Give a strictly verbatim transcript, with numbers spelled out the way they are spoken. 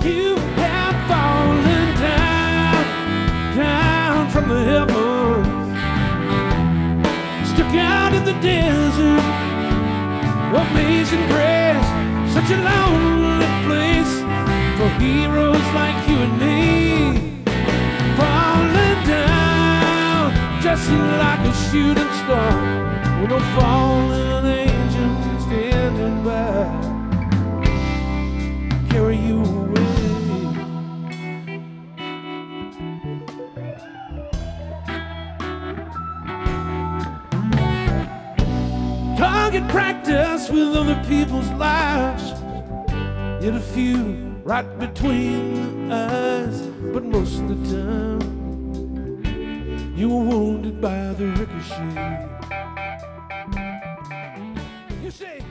You have fallen down, down from the heavens, stuck out in the desert. Amazing grace, such a lonely place for heroes like you and me. Falling down, just like a shooting star, with a fallen angel standing by, carry you away. Target practice with other people's lives, yet a few right between the eyes. But most of the time, you were wounded by the ricochet. You say